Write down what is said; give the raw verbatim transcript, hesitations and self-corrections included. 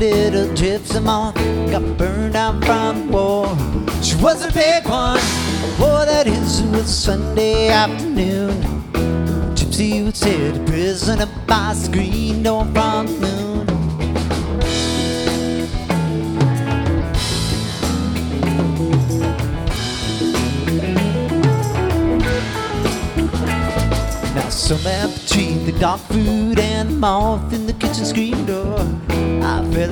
little gypsy moth got burned out from war. She was a big one. Oh, that is, it was Sunday afternoon. Gypsy was set to prison by the green door from the moon. Now some apple tree, the dog food, and the moth in the kitchen screen door. I fell